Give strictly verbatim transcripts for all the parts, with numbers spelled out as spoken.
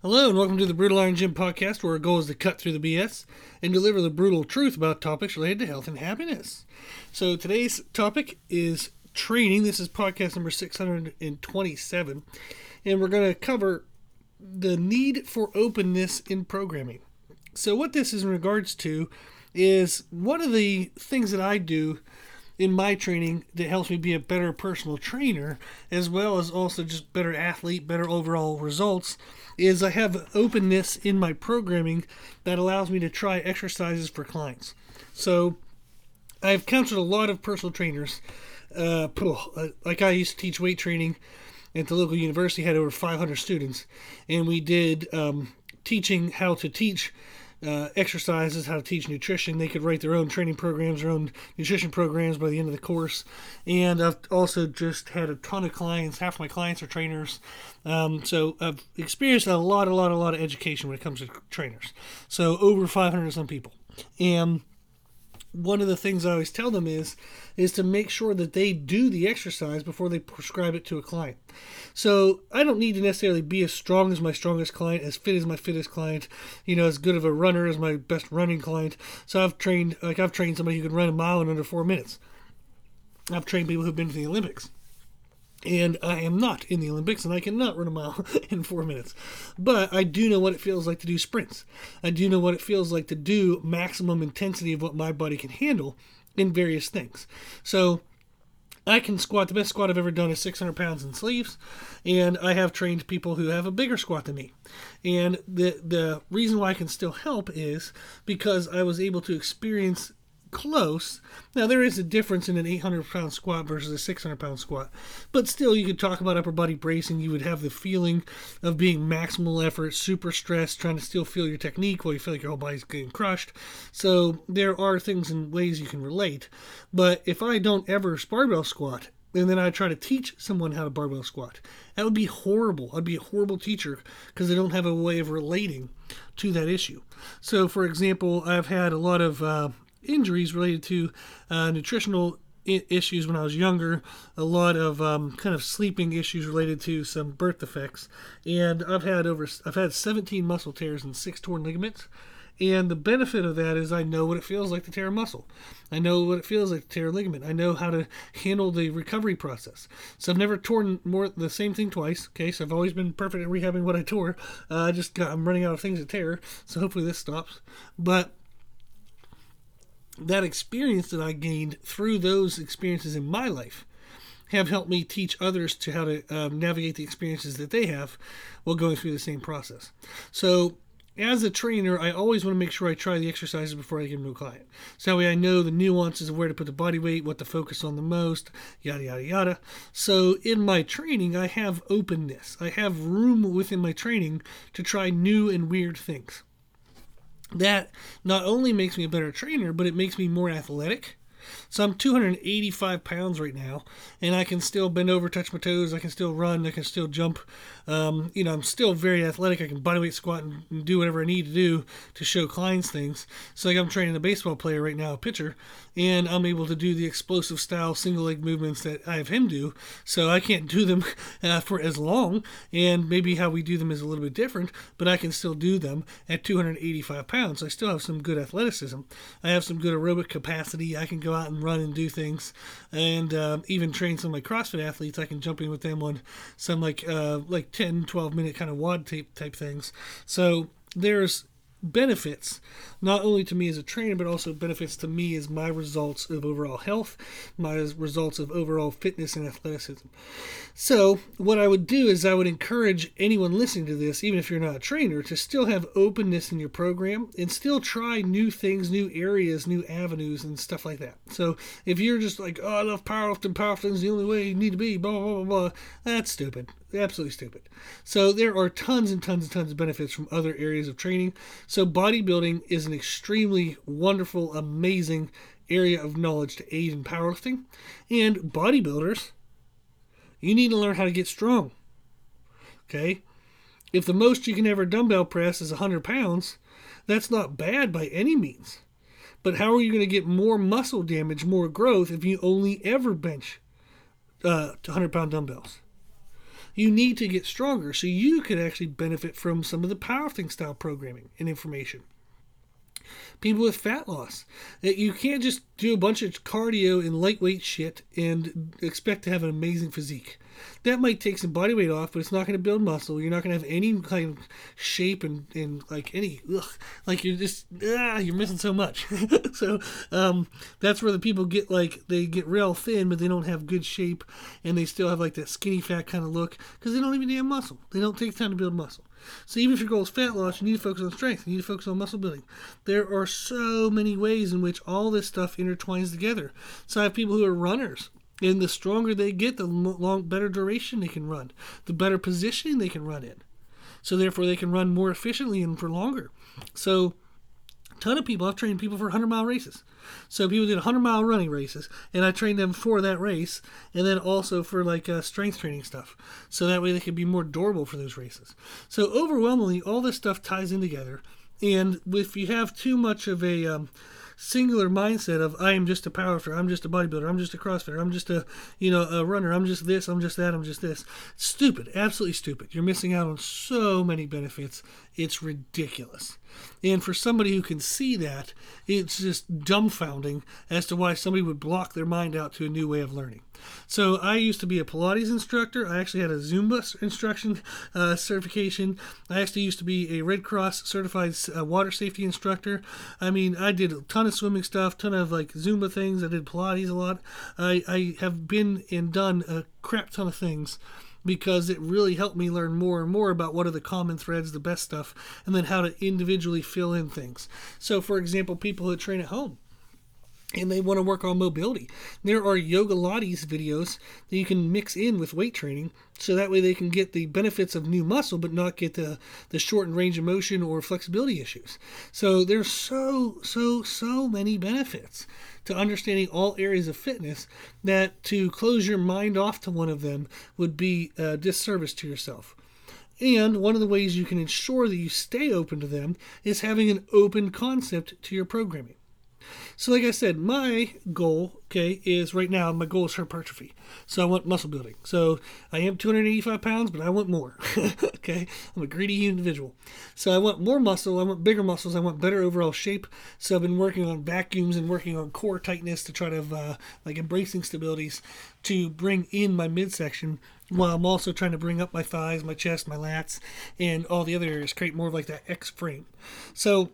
Hello and welcome to the Brutal Iron Gym podcast, where our goal is to cut through the B S and deliver the brutal truth about topics related to health and happiness. So today's topic is training. This is podcast number six hundred twenty-seven, and we're going to cover the need for openness in programming. So what this is in regards to is one of the things that I do in my training that helps me be a better personal trainer, as well as also just better athlete, better overall results, is I have openness in my programming that allows me to try exercises for clients. So I've counseled a lot of personal trainers. Uh, like I used to teach weight training at the local university, had over five hundred students, and we did um, teaching how to teach Uh, exercises, how to teach nutrition. They could write their own training programs, their own nutrition programs by the end of the course. And I've also just had a ton of clients. Half of my clients are trainers. Um, so I've experienced a lot, a lot, a lot of education when it comes to trainers. So over five hundred some people. And one of the things I always tell them is, is to make sure that they do the exercise before they prescribe it to a client. So I don't need to necessarily be as strong as my strongest client, as fit as my fittest client, you know, as good of a runner as my best running client. So I've trained, like I've trained somebody who can run a mile in under four minutes. I've trained people who've been to the Olympics. And I am not in the Olympics, and I cannot run a mile in four minutes. But I do know what it feels like to do sprints. I do know what it feels like to do maximum intensity of what my body can handle in various things. So I can squat. The best squat I've ever done is six hundred pounds in sleeves, and I have trained people who have a bigger squat than me. And the the reason why I can still help is because I was able to experience close. Now, there is a difference in an eight hundred pound squat versus a six hundred pound squat, but still, you could talk about upper body bracing. You would have the feeling of being maximal effort, super stressed, trying to still feel your technique while you feel like your whole body's getting crushed. So there are things and ways you can relate. But if I don't ever barbell squat, and then I try to teach someone how to barbell squat, that would be horrible. I'd be a horrible teacher because I don't have a way of relating to that issue. So, for example, I've had a lot of uh, injuries related to uh, nutritional I- issues when I was younger, a lot of um, kind of sleeping issues related to some birth defects, and I've had over I've had seventeen muscle tears and six torn ligaments. And the benefit of that is I know what it feels like to tear a muscle. I know what it feels like to tear a ligament. I know how to handle the recovery process. So I've never torn more the same thing twice. Okay, so I've always been perfect at rehabbing what I tore. Uh, I just got, I'm running out of things to tear, so hopefully this stops. But that experience that I gained through those experiences in my life have helped me teach others to how to um, navigate the experiences that they have while going through the same process. So as a trainer, I always want to make sure I try the exercises before I give them to a client. So that way I know the nuances of where to put the body weight, what to focus on the most, yada, yada, yada. So in my training, I have openness. I have room within my training to try new and weird things. That not only makes me a better trainer, but it makes me more athletic. So I'm two hundred eighty-five pounds right now, and I can still bend over, touch my toes. I can still run. I can still jump. Um, you know, I'm still very athletic. I can bodyweight squat and, and do whatever I need to do to show clients things. So like I'm training a baseball player right now, a pitcher, and I'm able to do the explosive style single leg movements that I have him do. So I can't do them uh, for as long, and maybe how we do them is a little bit different, but I can still do them at two hundred eighty-five pounds. So I still have some good athleticism. I have some good aerobic capacity. I can go out and run and do things, and um, even train some of my CrossFit athletes. I can jump in with them on some like uh, like ten, twelve minute kind of WOD tape type things. So there's benefits not only to me as a trainer, but also benefits to me as my results of overall health, my results of overall fitness and athleticism. So what I would do is I would encourage anyone listening to this, even if you're not a trainer, to still have openness in your program and still try new things, new areas, new avenues and stuff like that. So if you're just like, oh, I love powerlifting, powerlifting's the only way you need to be, blah, blah, blah, blah, that's stupid. Absolutely stupid. So there are tons and tons and tons of benefits from other areas of training. So bodybuilding is an extremely wonderful, amazing area of knowledge to aid in powerlifting. And bodybuilders, you need to learn how to get strong. Okay? If the most you can ever dumbbell press is one hundred pounds, that's not bad by any means. But how are you going to get more muscle damage, more growth, if you only ever bench uh, one hundred pound dumbbells? you need to get stronger so you could actually benefit from some of the powerlifting style programming and information. People with fat loss. That you can't just do a bunch of cardio and lightweight shit and expect to have an amazing physique. That might take some body weight off, but it's not going to build muscle. You're not going to have any kind of shape and, and like any, ugh, like you're just, ah, you're missing so much. so um, that's where the people get like, they get real thin, but they don't have good shape, and they still have like that skinny fat kind of look because they don't even have muscle. They don't take time to build muscle. So even if your goal is fat loss, you need to focus on strength. You need to focus on muscle building. There are so many ways in which all this stuff intertwines together. So I have people who are runners. And the stronger they get, the long, better duration they can run, the better positioning they can run in. So therefore, they can run more efficiently and for longer. So a ton of people, I've trained people for hundred-mile races. So people did hundred-mile running races, and I trained them for that race, and then also for like uh, strength training stuff. So that way they can be more durable for those races. So overwhelmingly, all this stuff ties in together. And if you have too much of a um, singular mindset of I am just a powerlifter, I'm just a bodybuilder, I'm just a CrossFitter, I'm just a you know a runner, I'm just this, I'm just that, I'm just this. Stupid, absolutely stupid. You're missing out on so many benefits. It's ridiculous. And for somebody who can see that, it's just dumbfounding as to why somebody would block their mind out to a new way of learning. So I used to be a Pilates instructor. I actually had a Zumba instruction uh, certification. I actually used to be a Red Cross certified uh, water safety instructor. I mean, I did a ton of swimming stuff, ton of like Zumba things. I did Pilates a lot. I, I have been and done a crap ton of things because it really helped me learn more and more about what are the common threads, the best stuff, and then how to individually fill in things. So, for example, people who train at home and they want to work on mobility, there are Yoga Lattes videos that you can mix in with weight training, so that way they can get the benefits of new muscle but not get the, the shortened range of motion or flexibility issues. So there's so, so, so many benefits to understanding all areas of fitness that to close your mind off to one of them would be a disservice to yourself. And one of the ways you can ensure that you stay open to them is having an open concept to your programming. So like I said, my goal, okay, is right now, my goal is hypertrophy. So I want muscle building. So I am two hundred eighty-five pounds, but I want more, okay? I'm a greedy individual. So I want more muscle, I want bigger muscles, I want better overall shape. So I've been working on vacuums and working on core tightness to try to, uh, like embracing stabilities to bring in my midsection, while I'm also trying to bring up my thighs, my chest, my lats, and all the other areas, create more of like that X frame. So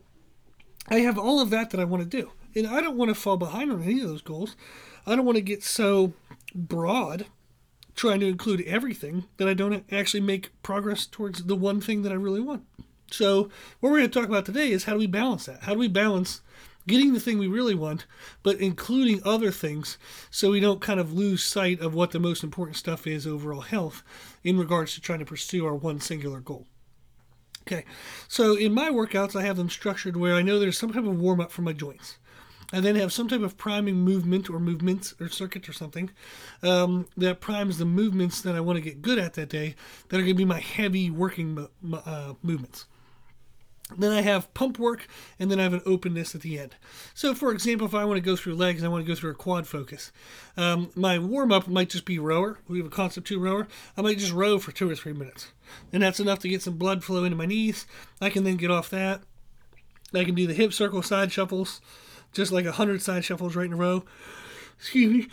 I have all of that that I want to do. And I don't want to fall behind on any of those goals. I don't want to get so broad, trying to include everything, that I don't actually make progress towards the one thing that I really want. So what we're going to talk about today is how do we balance that? How do we balance getting the thing we really want, but including other things so we don't kind of lose sight of what the most important stuff is, overall health, in regards to trying to pursue our one singular goal. Okay, so in my workouts, I have them structured where I know there's some type of warm-up for my joints. I then have some type of priming movement or movements or circuit or something um, that primes the movements that I want to get good at that day that are going to be my heavy working uh, movements. Then I have pump work, and then I have an openness at the end. So, for example, if I want to go through legs, I want to go through a quad focus. Um, my warm-up might just be rower. We have a Concept two rower. I might just row for two or three minutes. And that's enough to get some blood flow into my knees. I can then get off that. I can do the hip circle side shuffles, just like a hundred side shuffles right in a row. Excuse me.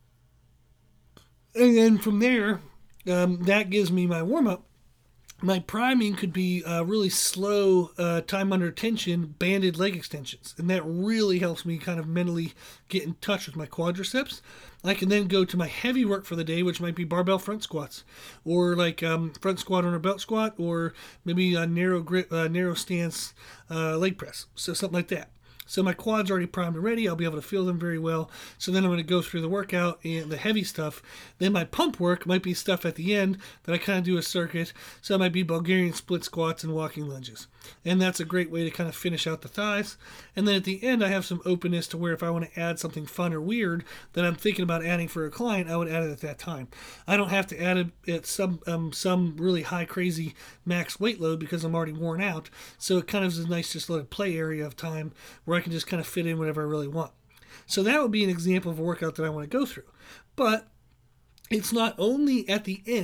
And then from there, um, that gives me my warm-up. My priming could be uh, really slow, uh, time under tension, banded leg extensions. And that really helps me kind of mentally get in touch with my quadriceps. I can then go to my heavy work for the day, which might be barbell front squats, or like um, front squat on a belt squat, or maybe a narrow grip, uh, narrow stance uh, leg press. So something like that. So my quad's already primed and ready. I'll be able to feel them very well. So then I'm going to go through the workout and the heavy stuff. Then my pump work might be stuff at the end that I kind of do a circuit. So it might be Bulgarian split squats and walking lunges. And that's a great way to kind of finish out the thighs. And then at the end, I have some openness to where if I want to add something fun or weird that I'm thinking about adding for a client, I would add it at that time. I don't have to add it at some um, some really high, crazy max weight load because I'm already worn out. So it kind of is a nice just little play area of time where I can just kind of fit in whatever I really want. So that would be an example of a workout that I want to go through. But it's not only at the end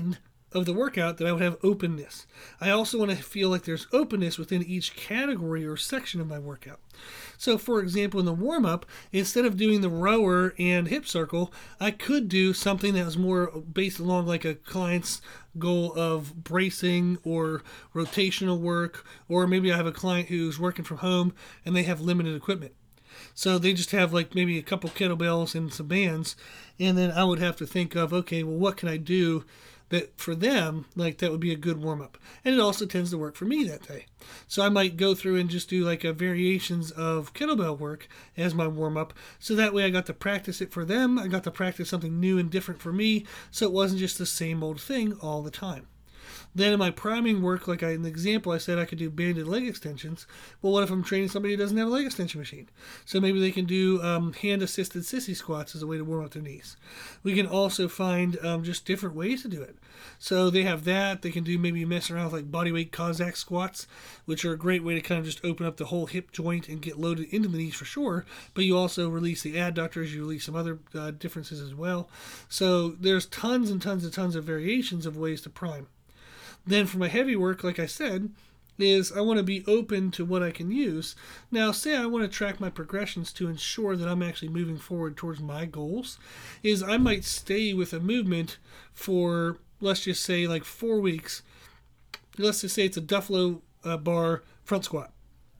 of the workout that I would have openness. I also want to feel like there's openness within each category or section of my workout. So, for example, in the warm-up, instead of doing the rower and hip circle, I could do something that was more based along like a client's goal of bracing or rotational work, or maybe I have a client who's working from home and they have limited equipment. So they just have like maybe a couple kettlebells and some bands, and then I would have to think of, okay, well, what can I do that for them, like that would be a good warm-up. And it also tends to work for me that day. So I might go through and just do like a variations of kettlebell work as my warm-up. So that way I got to practice it for them. I got to practice something new and different for me. So it wasn't just the same old thing all the time. Then in my priming work, like I, in the example, I said I could do banded leg extensions. Well, what if I'm training somebody who doesn't have a leg extension machine? So maybe they can do um, hand-assisted sissy squats as a way to warm up their knees. We can also find um, just different ways to do it. So they have that. They can do maybe mess around with like bodyweight Cossack squats, which are a great way to kind of just open up the whole hip joint and get loaded into the knees for sure. But you also release the adductors. You release some other uh, differences as well. So there's tons and tons and tons of variations of ways to prime. Then for my heavy work, like I said, is I want to be open to what I can use. Now, say I want to track my progressions to ensure that I'm actually moving forward towards my goals, is I might stay with a movement for, let's just say, like four weeks. Let's just say it's a Duffalo uh, bar front squat.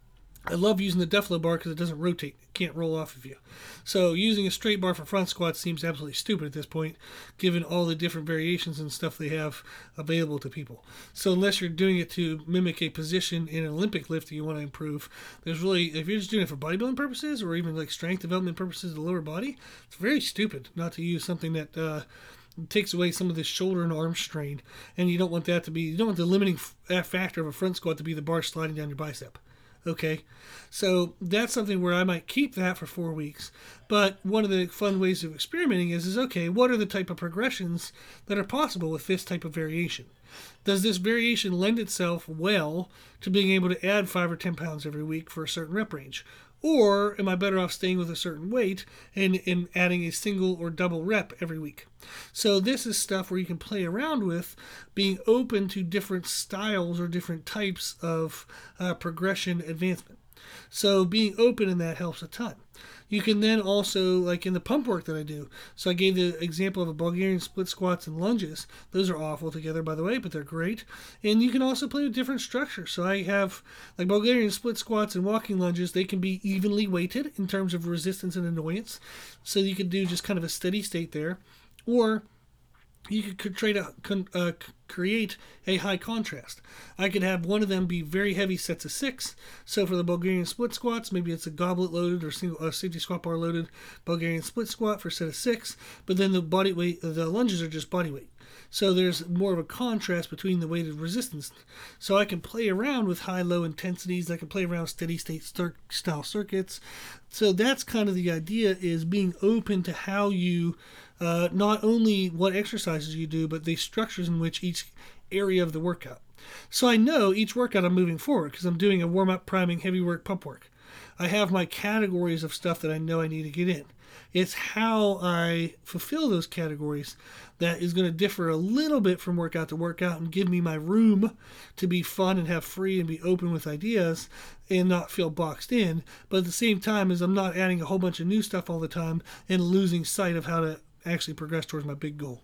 I love using the Duffalo bar because it doesn't rotate. It can't roll off of you. So using a straight bar for front squats seems absolutely stupid at this point, given all the different variations and stuff they have available to people. So unless you're doing it to mimic a position in an Olympic lift that you want to improve, there's really, if you're just doing it for bodybuilding purposes or even like strength development purposes of the lower body, it's very stupid not to use something that uh, takes away some of the shoulder and arm strain. And you don't want that to be, you don't want the limiting f- factor of a front squat to be the bar sliding down your bicep. Okay, so that's something where I might keep that for four weeks. But one of the fun ways of experimenting is, is okay, what are the type of progressions that are possible with this type of variation? Does this variation lend itself well to being able to add five or ten pounds every week for a certain rep range? Or am I better off staying with a certain weight and, and adding a single or double rep every week? So this is stuff where you can play around with being open to different styles or different types of uh, progression advancement. So being open in that helps a ton. You can then also, like in the pump work that I do, so I gave the example of a Bulgarian split squats and lunges. Those are awful together, by the way, but they're great. And you can also play with different structures. So I have, like Bulgarian split squats and walking lunges, they can be evenly weighted in terms of resistance and annoyance. So you can do just kind of a steady state there. Or you could create a, uh, create a high contrast. I could have one of them be very heavy sets of six. So for the Bulgarian split squats, maybe it's a goblet loaded or single uh, safety squat bar loaded Bulgarian split squat for a set of six. But then the body weight, the lunges are just body weight. So there's more of a contrast between the weighted resistance. So I can play around with high-low intensities. I can play around steady-state style circuits. So that's kind of the idea, is being open to how you, uh, not only what exercises you do, but the structures in which each area of the workout. So I know each workout I'm moving forward because I'm doing a warm-up, priming, heavy work, pump work. I have my categories of stuff that I know I need to get in. It's how I fulfill those categories that is going to differ a little bit from workout to workout and give me my room to be fun and have free and be open with ideas and not feel boxed in. But at the same time, as I'm not adding a whole bunch of new stuff all the time and losing sight of how to actually progress towards my big goal.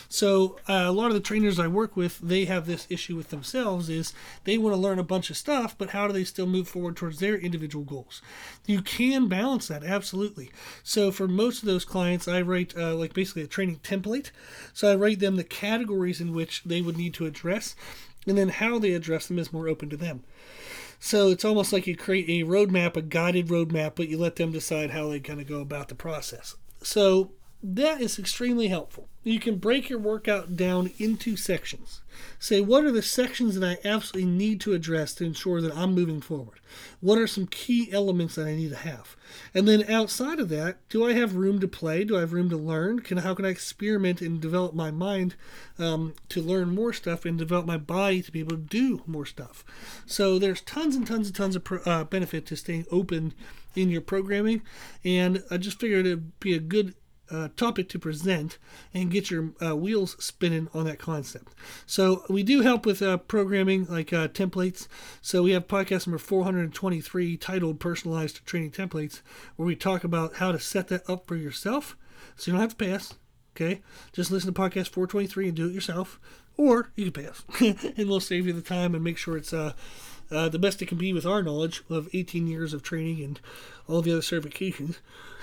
So uh, a lot of the trainers I work with, they have this issue with themselves, is they want to learn a bunch of stuff, but how do they still move forward towards their individual goals? You can balance that, absolutely. So for most of those clients, I write uh, like basically a training template. So I write them the categories in which they would need to address, and then how they address them is more open to them. So it's almost like you create a roadmap, a guided roadmap, but you let them decide how they kind of go about the process. So that is extremely helpful. You can break your workout down into sections. Say, what are the sections that I absolutely need to address to ensure that I'm moving forward? What are some key elements that I need to have? And then outside of that, do I have room to play? Do I have room to learn? Can How can I experiment and develop my mind um, to learn more stuff and develop my body to be able to do more stuff? So there's tons and tons and tons of pro- uh, benefit to staying open in your programming. And I just figured it'd be a good uh, topic to present and get your uh, wheels spinning on that concept. So we do help with uh, programming, like uh, templates. So we have podcast number four hundred twenty-three titled Personalized Training Templates, where we talk about how to set that up for yourself so you don't have to pay us. Okay, just listen to podcast four twenty-three and do it yourself, or you can pay us, and we'll save you the time and make sure it's uh, uh, the best it can be with our knowledge of eighteen years of training and all the other certifications.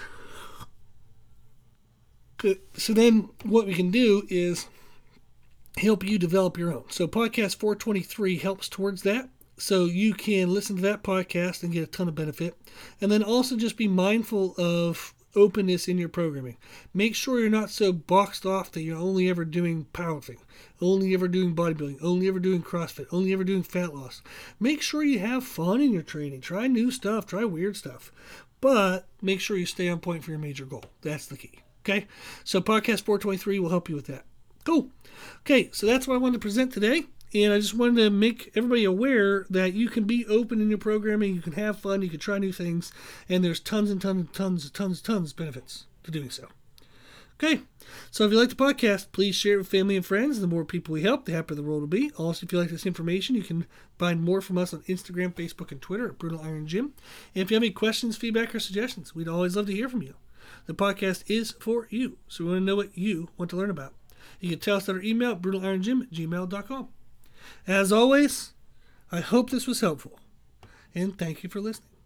So then what we can do is help you develop your own. So podcast four twenty-three helps towards that. So you can listen to that podcast and get a ton of benefit. And then also just be mindful of openness in your programming. Make sure you're not so boxed off that you're only ever doing powerlifting, only ever doing bodybuilding, only ever doing CrossFit, only ever doing fat loss. Make sure you have fun in your training. Try new stuff, try weird stuff, but make sure you stay on point for your major goal. That's the key. Okay, so podcast four twenty-three will help you with that. Cool. Okay, so that's what I wanted to present today. And I just wanted to make everybody aware that you can be open in your programming, you can have fun, you can try new things, and there's tons and tons and tons and tons and tons of benefits to doing so. Okay, so if you like the podcast, please share it with family and friends. The more people we help, the happier the world will be. Also, if you like this information, you can find more from us on Instagram, Facebook, and Twitter at Brutal Iron Gym. And if you have any questions, feedback, or suggestions, we'd always love to hear from you. The podcast is for you, so we want to know what you want to learn about. You can tell us at our email at brutal iron gym at gmail dot com. As always, I hope this was helpful, and thank you for listening.